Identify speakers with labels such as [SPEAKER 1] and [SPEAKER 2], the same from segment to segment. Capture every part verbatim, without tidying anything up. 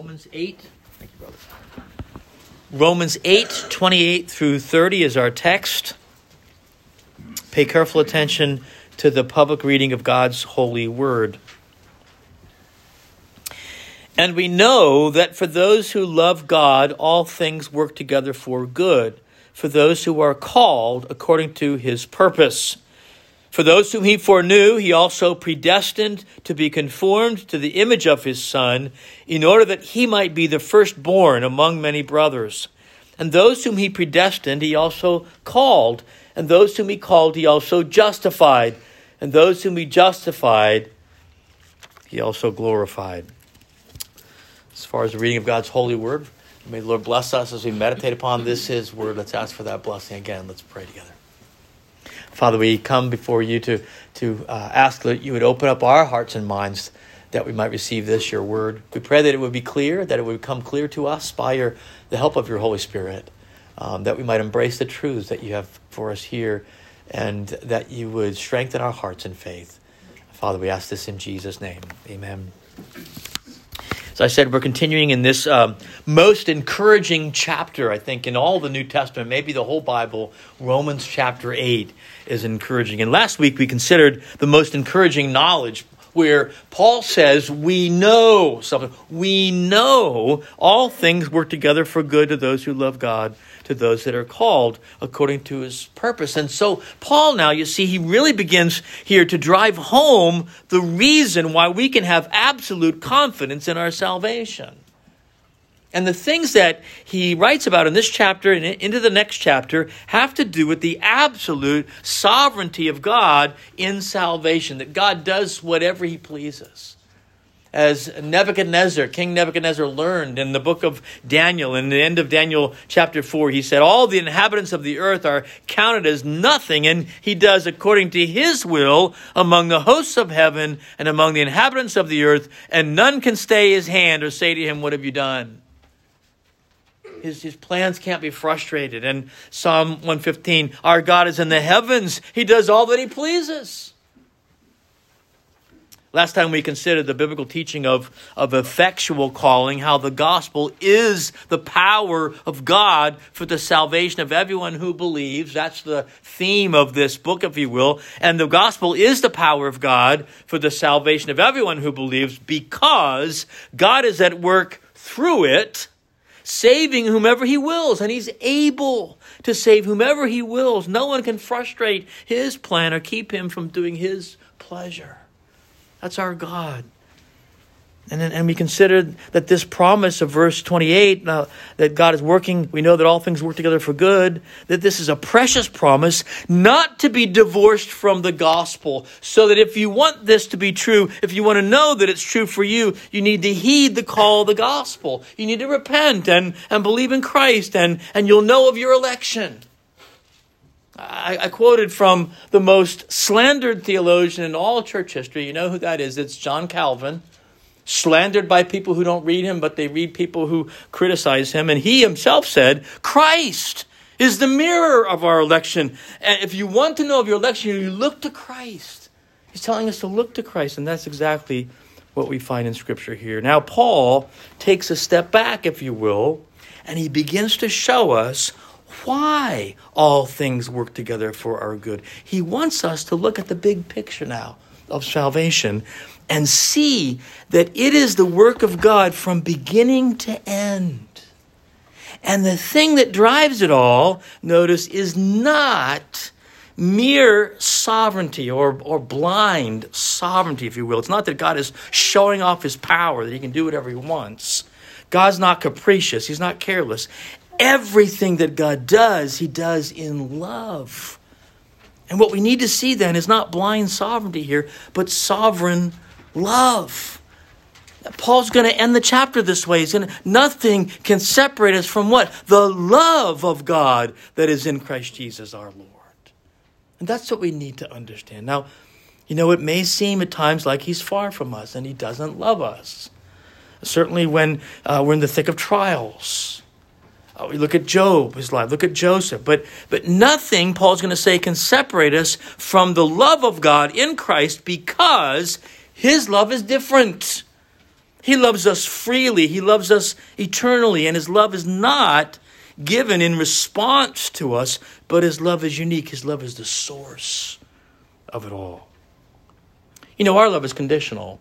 [SPEAKER 1] Romans eight. Thank you, brother. Romans eight, twenty-eight through thirty is our text. Pay careful attention to the public reading of God's holy word. And we know that for those who love God, all things work together for good, for those who are called according to his purpose. For those whom he foreknew, he also predestined to be conformed to the image of his Son, in order that he might be the firstborn among many brothers. And those whom he predestined, he also called. And those whom he called, he also justified. And those whom he justified, he also glorified. As far as the reading of God's holy word, may the Lord bless us as we meditate upon this, his word. Let's ask for that blessing again. Let's pray together. Father, we come before you to, to uh, ask that you would open up our hearts and minds that we might receive this, your word. We pray that it would be clear, that it would become clear to us by your, the help of your Holy Spirit, um, that we might embrace the truths that you have for us here, and that you would strengthen our hearts in faith. Father, we ask this in Jesus' name. Amen. As I said, we're continuing in this um, most encouraging chapter, I think, in all the New Testament, maybe the whole Bible. Romans chapter eight is encouraging. And last week we considered the most encouraging knowledge, where Paul says, we know something. We know all things work together for good to those who love God, to those that are called according to his purpose. And so Paul now, you see, he really begins here to drive home the reason why we can have absolute confidence in our salvation. And the things that he writes about in this chapter and into the next chapter have to do with the absolute sovereignty of God in salvation, that God does whatever he pleases. As Nebuchadnezzar, King Nebuchadnezzar learned in the book of Daniel, in the end of Daniel chapter four, he said, all the inhabitants of the earth are counted as nothing, and he does according to his will among the hosts of heaven and among the inhabitants of the earth, and none can stay his hand or say to him, what have you done? His, his plans can't be frustrated. And Psalm one fifteen, our God is in the heavens. He does all that he pleases. Last time we considered the biblical teaching of, of effectual calling, how the gospel is the power of God for the salvation of everyone who believes. That's the theme of this book, if you will. And the gospel is the power of God for the salvation of everyone who believes, because God is at work through it, saving whomever he wills, and he's able to save whomever he wills. No one can frustrate his plan or keep him from doing his pleasure. That's our God. And then, and we considered that this promise of verse twenty-eight, uh, that God is working, we know that all things work together for good, that this is a precious promise, not to be divorced from the gospel. So that if you want this to be true, if you want to know that it's true for you, you need to heed the call of the gospel. You need to repent and, and believe in Christ, and, and you'll know of your election. I, I quoted from the most slandered theologian in all church history. You know who that is? It's John Calvin. Slandered by people who don't read him, but they read people who criticize him. And he himself said, Christ is the mirror of our election. And if you want to know of your election, you look to Christ. He's telling us to look to Christ, and that's exactly what we find in Scripture here. Now, Paul takes a step back, if you will, and he begins to show us why all things work together for our good. He wants us to look at the big picture now of salvation and see that it is the work of God from beginning to end. And the thing that drives it all, notice, is not mere sovereignty or, or blind sovereignty, if you will. It's not that God is showing off his power, that he can do whatever he wants. God's not capricious. He's not careless. Everything that God does, he does in love. And what we need to see then is not blind sovereignty here, but sovereign love. Paul's going to end the chapter this way. He's going to, nothing can separate us from what? The love of God that is in Christ Jesus our Lord. And that's what we need to understand. Now, you know, it may seem at times like he's far from us and he doesn't love us. Certainly when uh, we're in the thick of trials. Uh, we look at Job, his life. Look at Joseph. But, but nothing, Paul's going to say, can separate us from the love of God in Christ, because his love is different. He loves us freely. He loves us eternally. And his love is not given in response to us, but his love is unique. His love is the source of it all. You know, our love is conditional.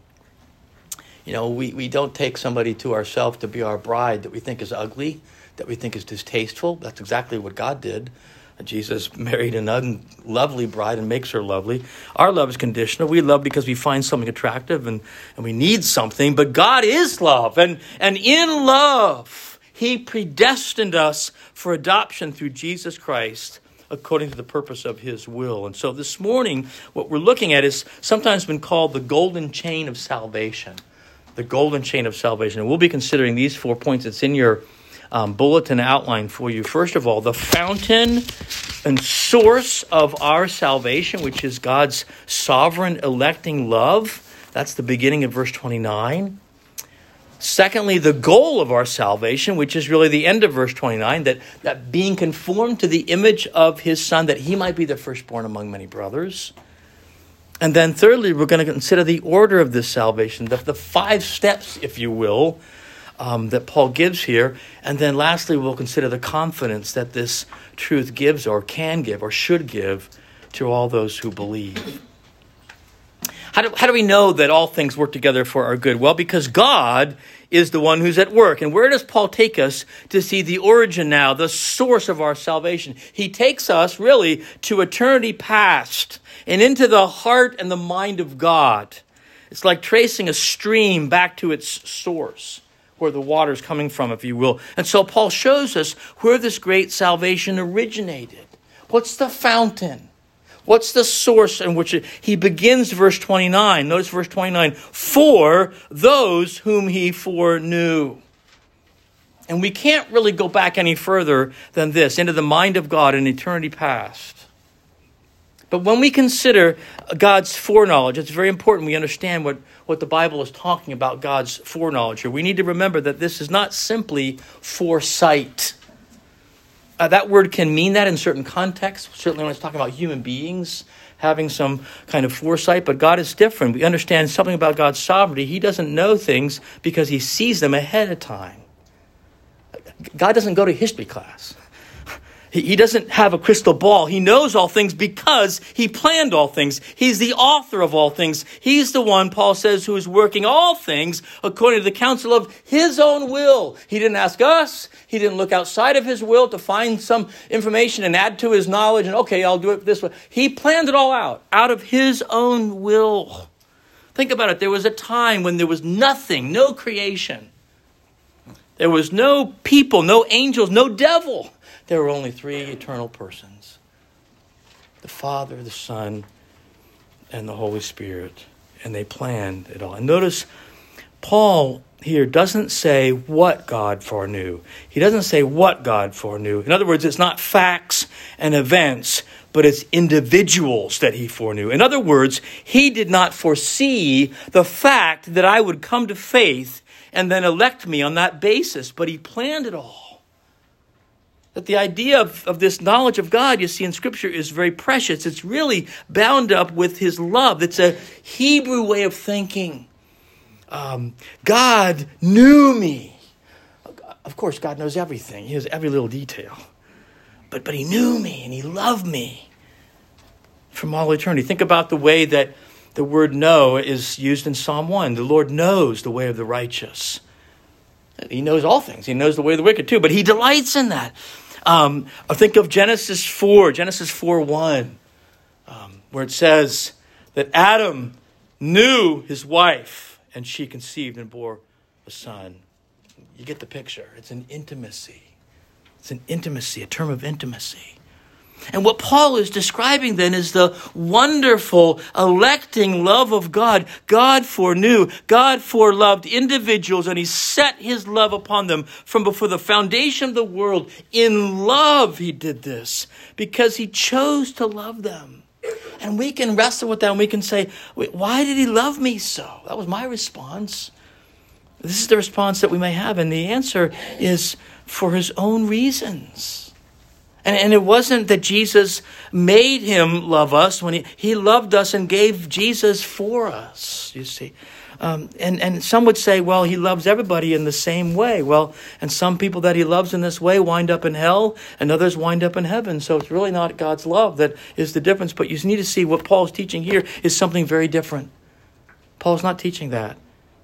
[SPEAKER 1] You know, we, we don't take somebody to ourselves to be our bride that we think is ugly, that we think is distasteful. That's exactly what God did. Jesus married an un- lovely bride and makes her lovely. Our love is conditional. We love because we find something attractive and, and we need something. But God is love. And, and in love, he predestined us for adoption through Jesus Christ according to the purpose of his will. And so this morning, what we're looking at is sometimes been called the golden chain of salvation. The golden chain of salvation. And we'll be considering these four points. It's in your Um, bulletin outline for you. First of all, the fountain and source of our salvation, which is God's sovereign electing love. That's the beginning of verse twenty-nine. Secondly, the goal of our salvation, which is really the end of verse twenty-nine, that, that being conformed to the image of his Son, that he might be the firstborn among many brothers. And then thirdly, we're going to consider the order of this salvation, the, the five steps, if you will, Um, that Paul gives here. And then lastly, we'll consider the confidence that this truth gives or can give or should give to all those who believe. How do, how do we know that all things work together for our good? Well, because God is the one who's at work. And where does Paul take us to see the origin now, the source of our salvation? He takes us really to eternity past and into the heart and the mind of God. It's like tracing a stream back to its source, where the water is coming from, if you will. And so Paul shows us where this great salvation originated. What's the fountain? What's the source in which it, he begins verse twenty-nine? Notice verse twenty-nine. For those whom he foreknew. And we can't really go back any further than this, into the mind of God in eternity past. But when we consider God's foreknowledge, it's very important we understand what, what the Bible is talking about, God's foreknowledge here. We need to remember that this is not simply foresight. Uh, that word can mean that in certain contexts, certainly when it's talking about human beings having some kind of foresight, but God is different. We understand something about God's sovereignty. He doesn't know things because he sees them ahead of time. God doesn't go to history class. He doesn't have a crystal ball. He knows all things because he planned all things. He's the author of all things. He's the one, Paul says, who is working all things according to the counsel of his own will. He didn't ask us. He didn't look outside of his will to find some information and add to his knowledge. And okay, I'll do it this way. He planned it all out, out of his own will. Think about it. There was a time when there was nothing, no creation. There was no people, no angels, no devil. There were only three eternal persons. The Father, the Son, and the Holy Spirit. And they planned it all. And notice, Paul here doesn't say what God foreknew. He doesn't say what God foreknew. In other words, it's not facts and events, but it's individuals that he foreknew. In other words, he did not foresee the fact that I would come to faith and then elect me on that basis, but he planned it all. That the idea of, of this knowledge of God, you see in Scripture, is very precious. It's really bound up with his love. It's a Hebrew way of thinking. Um, God knew me. Of course, God knows everything. He knows every little detail. But, but he knew me and he loved me from all eternity. Think about the way that the word know is used in Psalm one. The Lord knows the way of the righteous. He knows all things. He knows the way of the wicked too, but he delights in that. Um, I think of Genesis four, Genesis four one, um, where it says that Adam knew his wife and she conceived and bore a son. You get the picture. It's an intimacy. It's an intimacy, a term of intimacy. And what Paul is describing then is the wonderful electing love of God. God foreknew, God foreloved individuals, and he set his love upon them from before the foundation of the world. In love he did this because he chose to love them. And we can wrestle with that and we can say, why did he love me so? That was my response. This is the response that we may have. And the answer is for his own reasons. And, and it wasn't that Jesus made him love us when he, he loved us and gave Jesus for us, you see. Um, and, and some would say, well, he loves everybody in the same way. Well, and some people that he loves in this way wind up in hell, and others wind up in heaven. So it's really not God's love that is the difference. But you need to see what Paul's teaching here is something very different. Paul's not teaching that.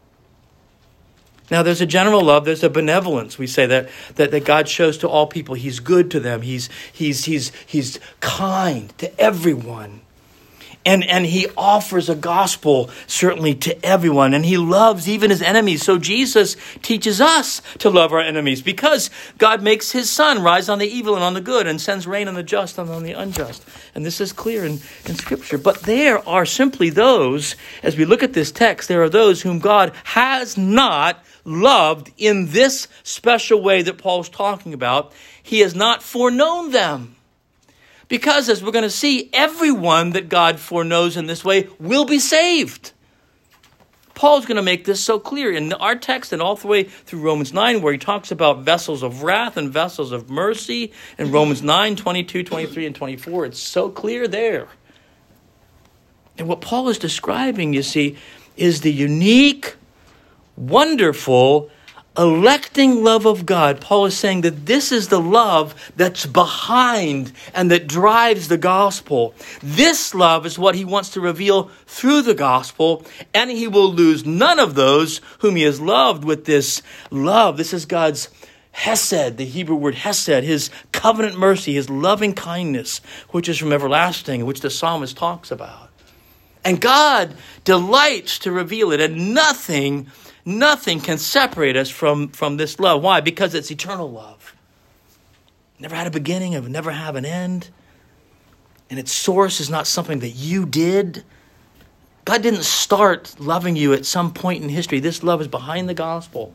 [SPEAKER 1] Now, there's a general love. There's a benevolence. We say that, that that God shows to all people. He's good to them. He's he's he's he's kind to everyone, and and he offers a gospel certainly to everyone. And he loves even his enemies. So Jesus teaches us to love our enemies because God makes his sun rise on the evil and on the good, and sends rain on the just and on the unjust. And this is clear in, in Scripture. But there are simply those, as we look at this text, there are those whom God has not loved in this special way that Paul's talking about. He has not foreknown them. Because, as we're going to see, everyone that God foreknows in this way will be saved. Paul's going to make this so clear in our text and all the way through Romans nine, where he talks about vessels of wrath and vessels of mercy. In Romans nine, twenty-two, twenty-three, and twenty-four, it's so clear there. And what Paul is describing, you see, is the unique, wonderful, electing love of God. Paul is saying that this is the love that's behind and that drives the gospel. This love is what he wants to reveal through the gospel, and he will lose none of those whom he has loved with this love. This is God's hesed, the Hebrew word hesed, his covenant mercy, his loving kindness, which is from everlasting, which the psalmist talks about. And God delights to reveal it, and nothing Nothing can separate us from, from this love. Why? Because it's eternal love. Never had a beginning, it will never have an end. And its source is not something that you did. God didn't start loving you at some point in history. This love is behind the gospel.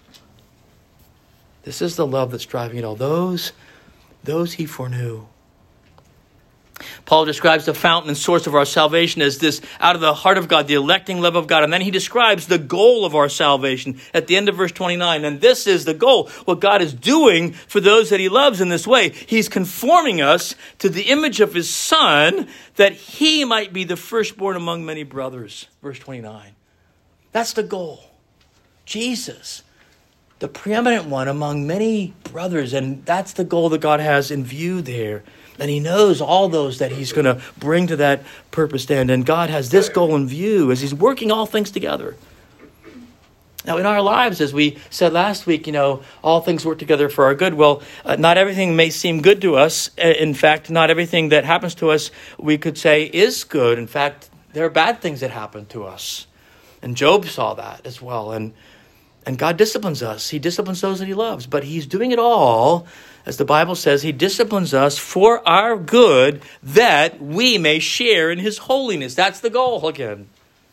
[SPEAKER 1] This is the love that's driving it all. Those, those he foreknew. Paul describes the fountain and source of our salvation as this out of the heart of God, the electing love of God. And then he describes the goal of our salvation at the end of verse twenty-nine. And this is the goal, what God is doing for those that he loves in this way. He's conforming us to the image of his Son, that he might be the firstborn among many brothers. Verse twenty-nine. That's the goal. Jesus, the preeminent one among many brothers. And that's the goal that God has in view there. And he knows all those that he's going to bring to that purposed end. And God has this goal in view as he's working all things together. Now, in our lives, as we said last week, you know, all things work together for our good. Well, uh, not everything may seem good to us. In fact, not everything that happens to us, we could say, is good. In fact, there are bad things that happen to us. And Job saw that as well. And, and God disciplines us. He disciplines those that he loves. But he's doing it all, as the Bible says, he disciplines us for our good, that we may share in his holiness. That's the goal again.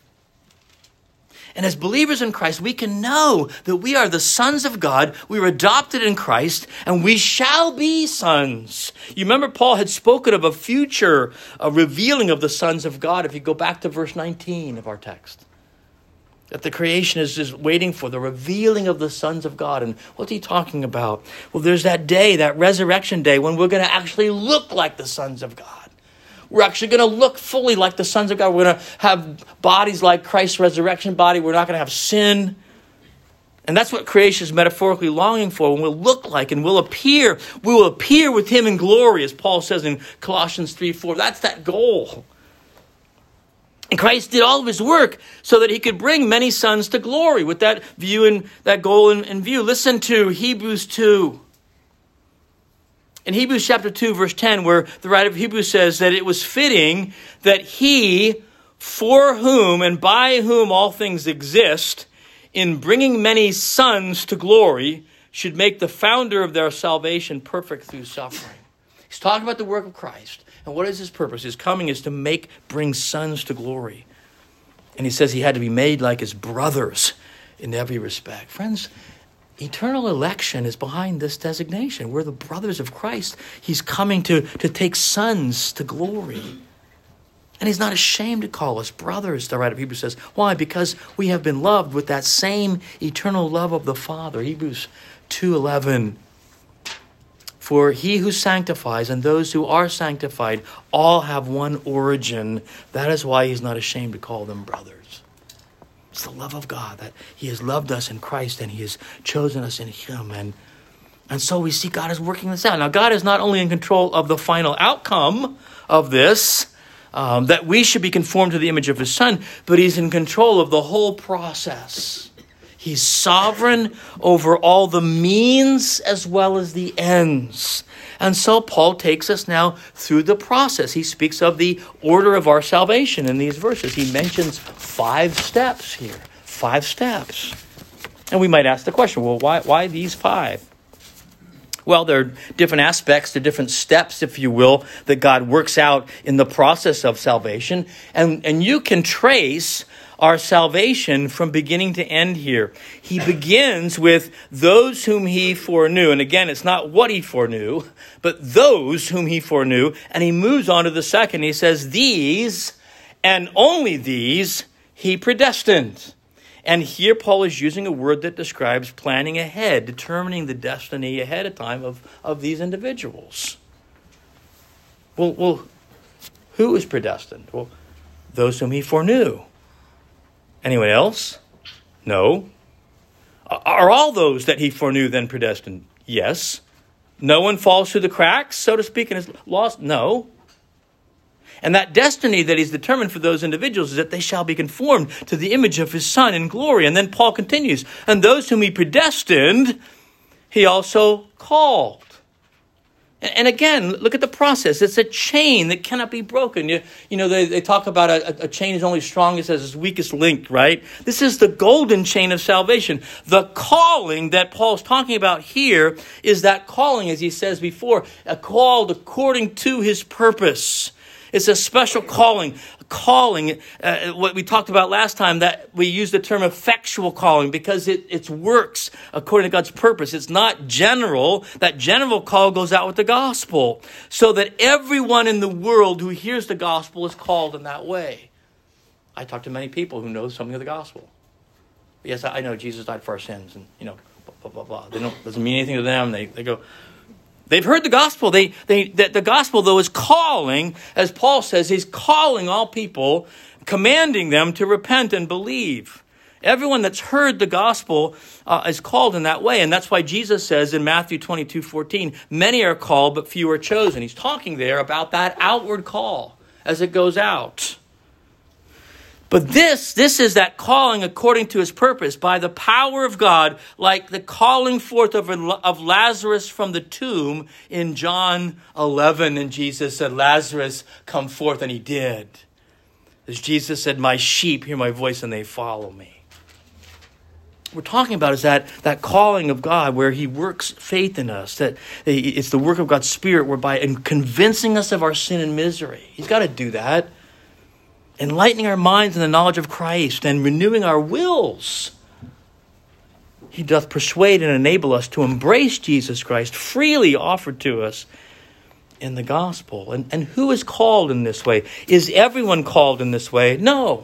[SPEAKER 1] And as believers in Christ, we can know that we are the sons of God. We were adopted in Christ, and we shall be sons. You remember Paul had spoken of a future a revealing of the sons of God. If you go back to verse nineteen of our text, that the creation is just waiting for the revealing of the sons of God. And what's he talking about? Well, there's that day, that resurrection day, when we're going to actually look like the sons of God. We're actually going to look fully like the sons of God. We're going to have bodies like Christ's resurrection body. We're not going to have sin. And that's what creation is metaphorically longing for. When we'll look like and we'll appear, we will appear with him in glory, as Paul says in Colossians three four. That's that goal. And Christ did all of his work so that he could bring many sons to glory with that view and that goal in, in view. Listen to Hebrews two. In Hebrews chapter two, verse ten, where the writer of Hebrews says that it was fitting that he, for whom and by whom all things exist, in bringing many sons to glory, should make the founder of their salvation perfect through suffering. He's talking about the work of Christ. And what is his purpose? His coming is to make, bring sons to glory. And he says he had to be made like his brothers in every respect. Friends, eternal election is behind this designation. We're the brothers of Christ. He's coming to, to take sons to glory. And he's not ashamed to call us brothers, the writer of Hebrews says. Why? Because we have been loved with that same eternal love of the Father. Hebrews two eleven. For he who sanctifies and those who are sanctified all have one origin. That is why he's not ashamed to call them brothers. It's the love of God, that he has loved us in Christ and he has chosen us in him. And, and so we see God is working this out. Now, God is not only in control of the final outcome of this, um, that we should be conformed to the image of his Son, but he's in control of the whole process. He's sovereign over all the means as well as the ends. And so Paul takes us now through the process. He speaks of the order of our salvation in these verses. He mentions five steps here, five steps. And we might ask the question, well, why, why these five? Well, there are different aspects, the different steps, if you will, that God works out in the process of salvation. And, and you can trace our salvation from beginning to end here. He begins with those whom he foreknew. And again, it's not what he foreknew, but those whom he foreknew. And he moves on to the second. He says, these and only these he predestined. And here Paul is using a word that describes planning ahead, determining the destiny ahead of time of, of these individuals. Well, well, who is predestined? Well, those whom he foreknew. Anyone else? No. Are all those that he foreknew then predestined? Yes. No one falls through the cracks, so to speak, and is lost? No. And that destiny that he's determined for those individuals is that they shall be conformed to the image of his Son in glory. And then Paul continues, and those whom he predestined, he also called. And again, look at the process. It's a chain that cannot be broken. You, you know, they, they talk about a, a chain is only strongest as its weakest link, right? This is the golden chain of salvation. The calling that Paul's talking about here is that calling, as he says before, a called according to his purpose. It's a special calling, a calling, uh, what we talked about last time, that we use the term effectual calling because it, it works according to God's purpose. It's not general. That general call goes out with the gospel so that everyone in the world who hears the gospel is called in that way. I talk to many people who know something of the gospel. Yes, I know Jesus died for our sins and, you know, blah, blah, blah, blah. They don't, doesn't mean anything to them. They, they go... They've heard the gospel. They, they, the, the gospel, though, is calling, as Paul says, he's calling all people, commanding them to repent and believe. Everyone that's heard the gospel uh, is called in that way. And that's why Jesus says in Matthew twenty-two fourteen, many are called, but few are chosen. He's talking there about that outward call as it goes out. But this, this is that calling according to his purpose by the power of God, like the calling forth of, of Lazarus from the tomb in John eleven. And Jesus said, Lazarus, come forth. And he did. As Jesus said, my sheep hear my voice and they follow me. What we're talking about is that, that calling of God where he works faith in us. That it's the work of God's Spirit whereby in convincing us of our sin and misery. He's got to do that. Enlightening our minds in the knowledge of Christ and renewing our wills. He doth persuade and enable us to embrace Jesus Christ freely offered to us in the gospel. And, and who is called in this way? Is everyone called in this way? No.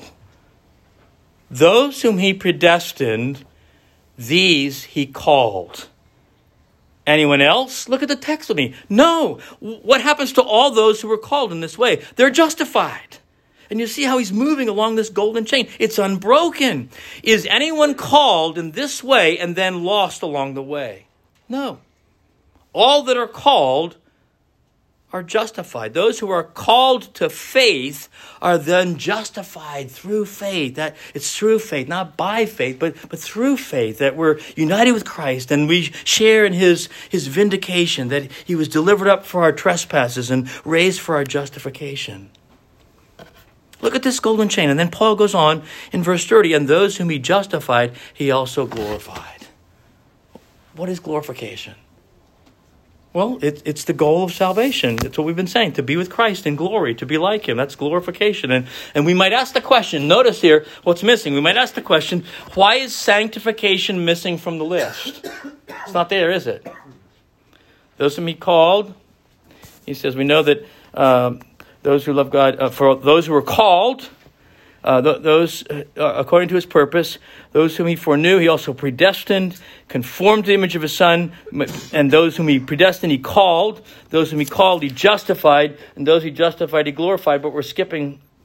[SPEAKER 1] Those whom he predestined, these he called. Anyone else? Look at the text with me. No. What happens to all those who were called in this way? They're justified. And you see how he's moving along this golden chain. It's unbroken. Is anyone called in this way and then lost along the way? No. All that are called are justified. Those who are called to faith are then justified through faith. That it's through faith, not by faith, but, but through faith, that we're united with Christ and we share in his, his vindication, that he was delivered up for our trespasses and raised for our justification. Look at this golden chain. And then Paul goes on in verse thirty, and those whom he justified, he also glorified. What is glorification? Well, it, it's the goal of salvation. It's what we've been saying, to be with Christ in glory, to be like him. That's glorification. And, and we might ask the question, notice here what's missing. We might ask the question, why is sanctification missing from the list? It's not there, is it? Those whom he called, he says, we know that... Um, Those who love God, uh, for those who are called, uh, th- those uh, according to his purpose, those whom he foreknew, he also predestined, conformed to the image of his Son, and those whom he predestined, he called. Those whom he called, he justified, and those he justified, he glorified. But we're skipping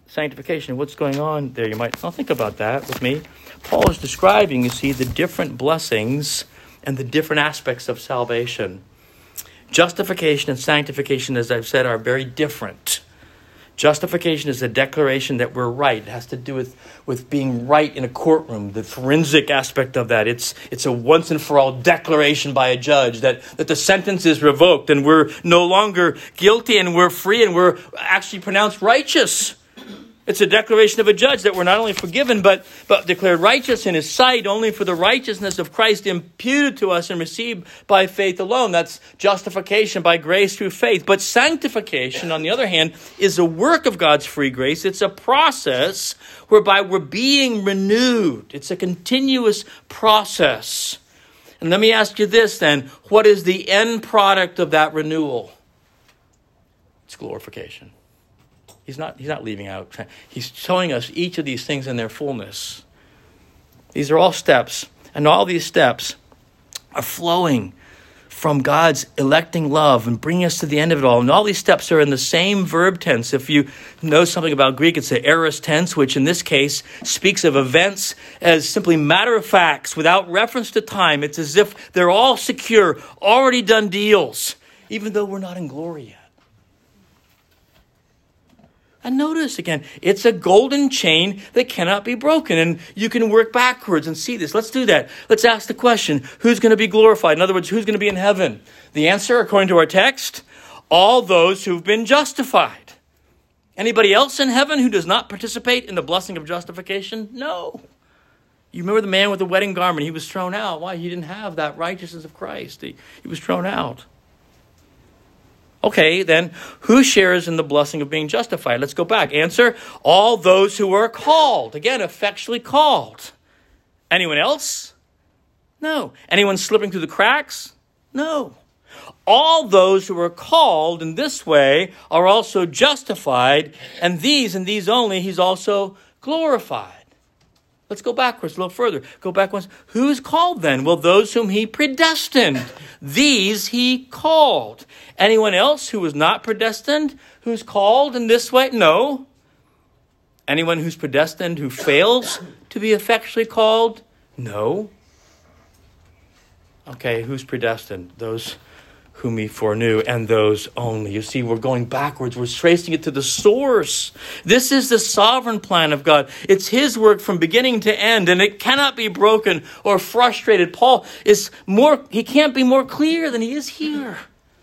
[SPEAKER 1] sanctification. What's going on there? You might not think about that with me. Paul is describing, you see, the different blessings and the different aspects of salvation. Justification and sanctification, as I've said, are very different. Justification is a declaration that we're right. It has to do with, with being right in a courtroom, the forensic aspect of that. It's it's a once and for all declaration by a judge that, that the sentence is revoked and we're no longer guilty and we're free and we're actually pronounced righteous. It's a declaration of a judge that we're not only forgiven, but, but declared righteous in his sight only for the righteousness of Christ imputed to us and received by faith alone. That's justification by grace through faith. But sanctification, on the other hand, is a work of God's free grace. It's a process whereby we're being renewed. It's a continuous process. And let me ask you this then. What is the end product of that renewal? It's glorification. He's not, he's not leaving out. He's showing us each of these things in their fullness. These are all steps. And all these steps are flowing from God's electing love and bringing us to the end of it all. And all these steps are in the same verb tense. If you know something about Greek, it's the aorist tense, which in this case speaks of events as simply matter of facts without reference to time. It's as if they're all secure, already done deals, even though we're not in glory yet. And notice again, it's a golden chain that cannot be broken. And you can work backwards and see this. Let's do that. Let's ask the question, who's going to be glorified? In other words, who's going to be in heaven? The answer, according to our text, all those who've been justified. Anybody else in heaven who does not participate in the blessing of justification? No. You remember the man with the wedding garment? He was thrown out. Why? He didn't have that righteousness of Christ. He, he was thrown out. Okay, then, who shares in the blessing of being justified? Let's go back. Answer, all those who are called. Again, effectually called. Anyone else? No. Anyone slipping through the cracks? No. All those who are called in this way are also justified, and these and these only, he's also glorified. Let's go backwards a little further. Go back once. Who's called then? Well, those whom he predestined. These he called. Anyone else who was not predestined, who's called in this way? No. Anyone who's predestined who fails to be effectually called? No. Okay, who's predestined? Those whom he foreknew, and those only. You see, we're going backwards. We're tracing it to the source. This is the sovereign plan of God. It's his work from beginning to end, and it cannot be broken or frustrated. Paul is more, he can't be more clear than he is here.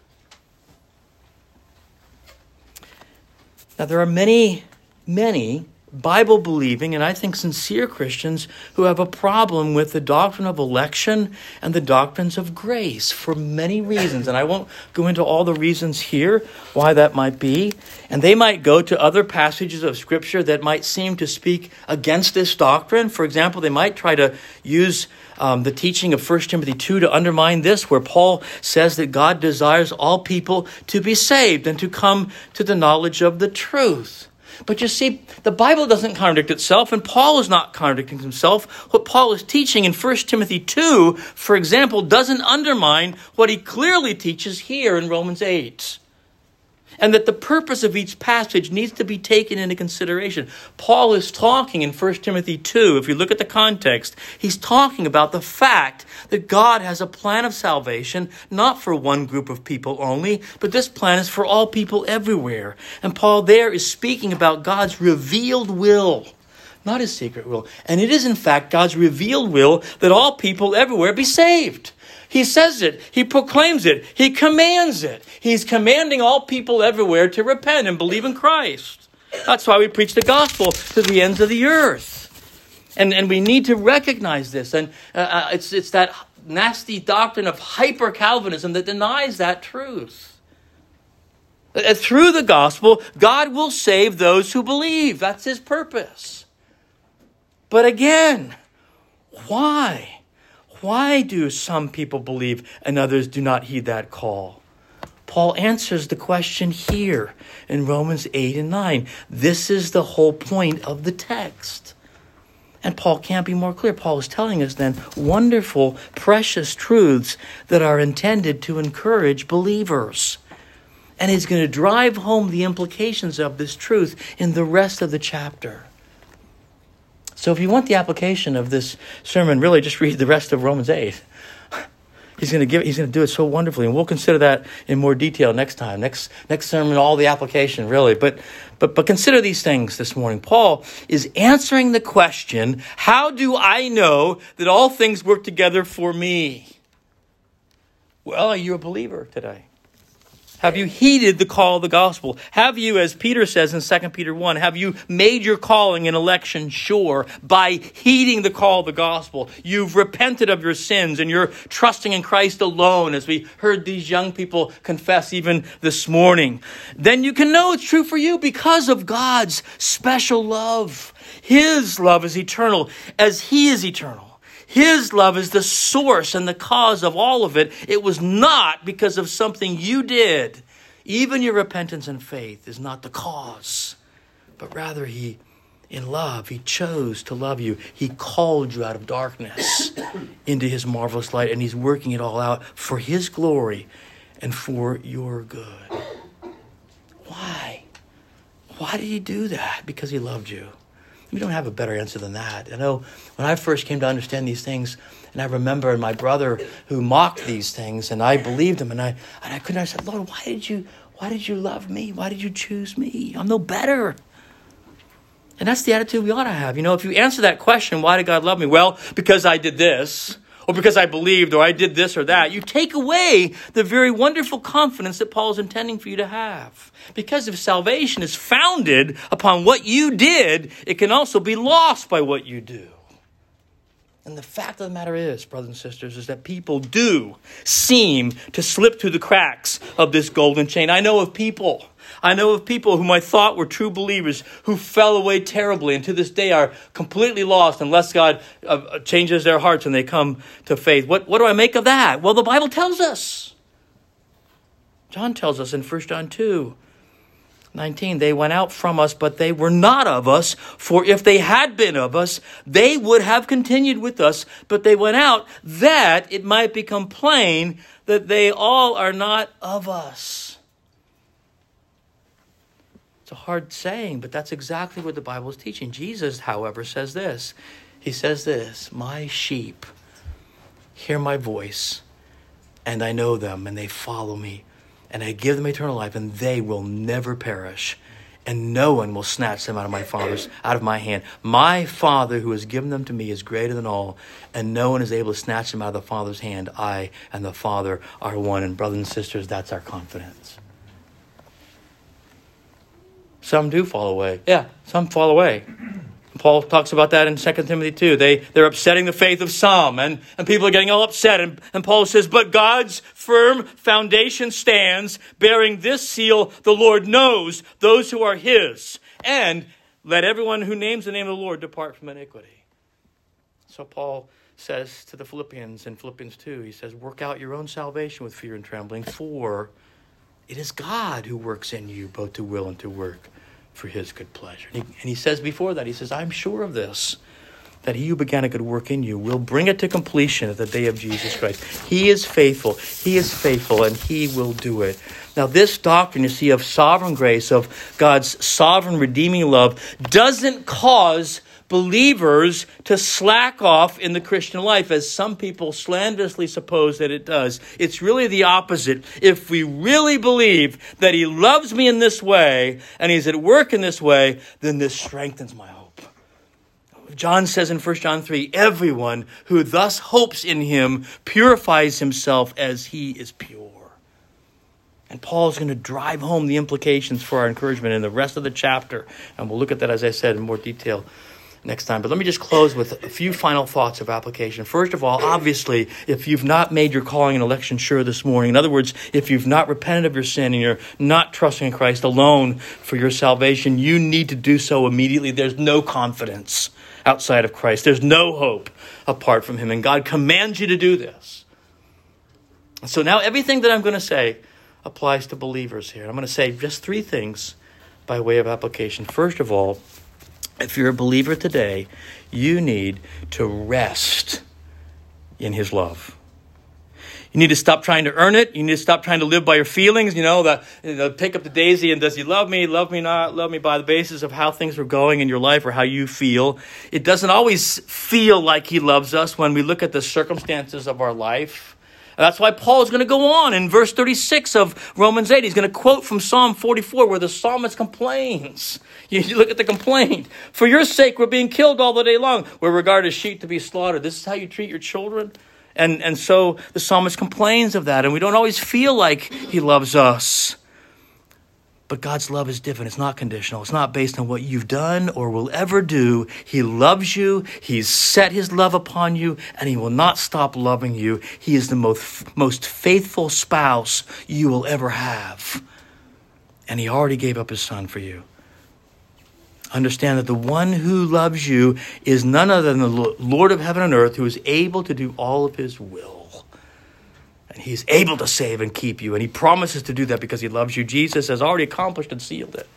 [SPEAKER 1] Now, there are many, many Bible-believing and I think sincere Christians who have a problem with the doctrine of election and the doctrines of grace for many reasons. And I won't go into all the reasons here why that might be. And they might go to other passages of Scripture that might seem to speak against this doctrine. For example, they might try to use um, the teaching of First Timothy two to undermine this, where Paul says that God desires all people to be saved and to come to the knowledge of the truth. But you see, the Bible doesn't contradict itself, and Paul is not contradicting himself. What Paul is teaching in First Timothy two, for example, doesn't undermine what he clearly teaches here in Romans eight. And that the purpose of each passage needs to be taken into consideration. Paul is talking in First Timothy two, if you look at the context, he's talking about the fact that God has a plan of salvation, not for one group of people only, but this plan is for all people everywhere. And Paul there is speaking about God's revealed will, not his secret will. And it is in fact God's revealed will that all people everywhere be saved. He says it. He proclaims it. He commands it. He's commanding all people everywhere to repent and believe in Christ. That's why we preach the gospel to the ends of the earth. And, and we need to recognize this. And uh, it's, it's that nasty doctrine of hyper-Calvinism that denies that truth. Uh, through the gospel, God will save those who believe. That's his purpose. But again, why? Why do some people believe and others do not heed that call? Paul answers the question here in Romans eight and nine. This is the whole point of the text. And Paul can't be more clear. Paul is telling us then wonderful, precious truths that are intended to encourage believers. And he's going to drive home the implications of this truth in the rest of the chapter. So if you want the application of this sermon, really just read the rest of Romans eight. He's going to give. He's going to do it so wonderfully, and we'll consider that in more detail next time. Next next sermon, all the application, really. But but but consider these things this morning. Paul is answering the question: how do I know that all things work together for me? Well, are you a believer today? Have you heeded the call of the gospel? Have you, as Peter says in Second Peter one, have you made your calling and election sure by heeding the call of the gospel? You've repented of your sins and you're trusting in Christ alone, as we heard these young people confess even this morning. Then you can know it's true for you because of God's special love. His love is eternal as he is eternal. His love is the source and the cause of all of it. It was not because of something you did. Even your repentance and faith is not the cause. But rather, he, in love, he chose to love you. He called you out of darkness into his marvelous light. And he's working it all out for his glory and for your good. Why? Why did he do that? Because he loved you. We don't have a better answer than that. I know when I first came to understand these things, and I remember my brother who mocked these things, and I believed him, and I and I couldn't. I said, Lord, why did you why did you love me? Why did you choose me? I'm no better. And that's the attitude we ought to have. You know, if you answer that question, why did God love me? Well, because I did this, or because I believed, or I did this or that, you take away the very wonderful confidence that Paul is intending for you to have. Because if salvation is founded upon what you did, it can also be lost by what you do. And the fact of the matter is, brothers and sisters, is that people do seem to slip through the cracks of this golden chain. I know of people. I know of people whom I thought were true believers who fell away terribly and to this day are completely lost unless God uh, changes their hearts and they come to faith. What, what do I make of that? Well, the Bible tells us. John tells us in First John two nineteen, they went out from us, but they were not of us. For if they had been of us, they would have continued with us. But they went out that it might become plain that they all are not of us. It's a hard saying, but that's exactly what the Bible is teaching. Jesus, however, says this. He says this, my sheep hear my voice, and I know them, and they follow me. And I give them eternal life, and they will never perish. And no one will snatch them out of my Father's, out of my hand. My Father who has given them to me is greater than all, and no one is able to snatch them out of the Father's hand. I and the Father are one. And brothers and sisters, that's our confidence. Some do fall away. Yeah, some fall away. Paul talks about that in Second Timothy two. They, they're upsetting the faith of some, and, and people are getting all upset. And, and Paul says, but God's firm foundation stands, bearing this seal, the Lord knows those who are his. And let everyone who names the name of the Lord depart from iniquity. So Paul says to the Philippians in Philippians two, he says, work out your own salvation with fear and trembling, for it is God who works in you both to will and to work for his good pleasure. And he, and he says before that, he says, I'm sure of this, that he who began a good work in you will bring it to completion at the day of Jesus Christ. He is faithful. He is faithful, and he will do it. Now, this doctrine, you see, of sovereign grace, of God's sovereign redeeming love, doesn't cause believers to slack off in the Christian life, as some people slanderously suppose that it does. It's really the opposite. If we really believe that he loves me in this way, and he's at work in this way, then this strengthens my hope. John says in First John three, everyone who thus hopes in him purifies himself as he is pure. And Paul is going to drive home the implications for our encouragement in the rest of the chapter. And we'll look at that, as I said, in more detail next time. But let me just close with a few final thoughts of application. First of all, obviously, if you've not made your calling and election sure this morning, in other words, if you've not repented of your sin and you're not trusting in Christ alone for your salvation, you need to do so immediately. There's no confidence outside of Christ. There's no hope apart from him. And God commands you to do this. So now everything that I'm going to say applies to believers here. I'm going to say just three things by way of application. First of all, if you're a believer today, you need to rest in his love. You need to stop trying to earn it. You need to stop trying to live by your feelings. You know, that you know, pick up the daisy and does he love me, love me not, love me by the basis of how things are going in your life or how you feel. It doesn't always feel like he loves us when we look at the circumstances of our life. And that's why Paul is going to go on in verse thirty-six of Romans eight. He's going to quote from Psalm forty-four where the psalmist complains. You, you look at the complaint. For your sake, we're being killed all the day long. We're regarded as sheep to be slaughtered. This is how you treat your children? And and so the psalmist complains of that, and we don't always feel like he loves us. But God's love is different. It's not conditional. It's not based on what you've done or will ever do. He loves you. He's set his love upon you, and he will not stop loving you. He is the most, most faithful spouse you will ever have. And he already gave up his son for you. Understand that the one who loves you is none other than the Lord of heaven and earth, who is able to do all of his will. And he's able to save and keep you. And he promises to do that because he loves you. Jesus has already accomplished and sealed it.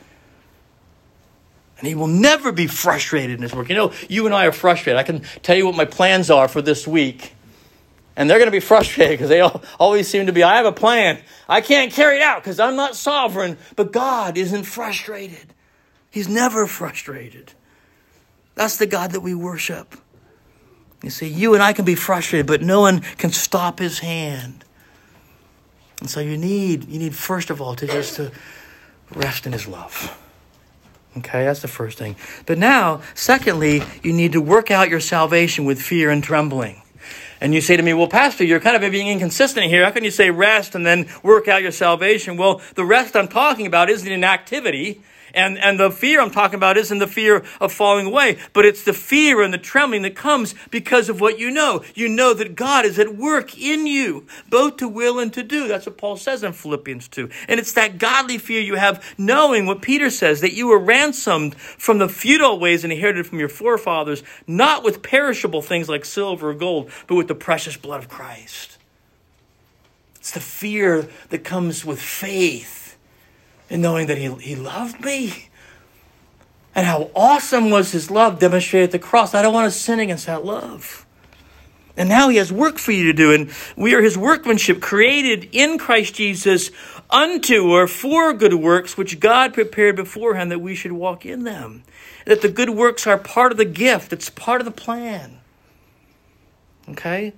[SPEAKER 1] And he will never be frustrated in his work. You know, you and I are frustrated. I can tell you what my plans are for this week. And they're going to be frustrated because they all, always seem to be, I have a plan. I can't carry it out because I'm not sovereign. But God isn't frustrated. He's never frustrated. That's the God that we worship. You see, you and I can be frustrated, but no one can stop his hand. And so you need, you need first of all to just to rest in his love. Okay, that's the first thing. But now, secondly, you need to work out your salvation with fear and trembling. And you say to me, well, Pastor, you're kind of being inconsistent here. How can you say rest and then work out your salvation? Well, the rest I'm talking about isn't an activity. And and the fear I'm talking about isn't the fear of falling away, but it's the fear and the trembling that comes because of what you know. You know that God is at work in you, both to will and to do. That's what Paul says in Philippians two. And it's that godly fear you have, knowing what Peter says, that you were ransomed from the futile ways inherited from your forefathers, not with perishable things like silver or gold, but with the precious blood of Christ. It's the fear that comes with faith. And knowing that he, he loved me. And how awesome was his love demonstrated at the cross. I don't want to sin against that love. And now he has work for you to do. And we are his workmanship, created in Christ Jesus unto or for good works, which God prepared beforehand that we should walk in them. That the good works are part of the gift. It's part of the plan. Okay?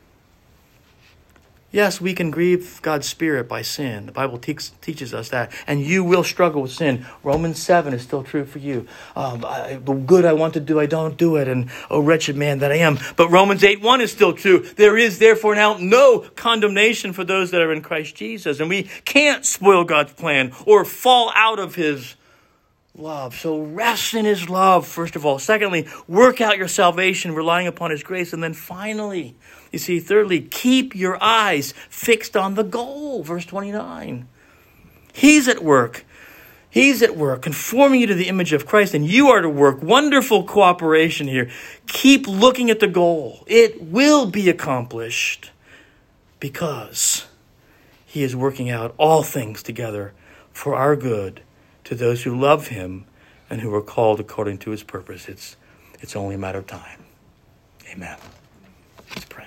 [SPEAKER 1] Yes, we can grieve God's Spirit by sin. The Bible te- teaches us that. And you will struggle with sin. Romans seven is still true for you. Um, I, the good I want to do, I don't do it. And oh, wretched man that I am. But Romans eight one is still true. There is therefore now no condemnation for those that are in Christ Jesus. And we can't spoil God's plan or fall out of his love. So rest in his love, first of all. Secondly, work out your salvation, relying upon his grace. And then finally, you see, thirdly, keep your eyes fixed on the goal. Verse twenty-nine. He's at work. He's at work, conforming you to the image of Christ, and you are to work. Wonderful cooperation here. Keep looking at the goal. It will be accomplished because he is working out all things together for our good to those who love him and who are called according to his purpose. It's, it's only a matter of time. Amen. Let's pray.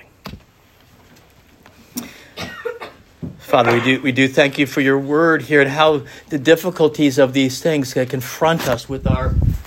[SPEAKER 1] Father, we do we do thank you for your word here and how the difficulties of these things can confront us with our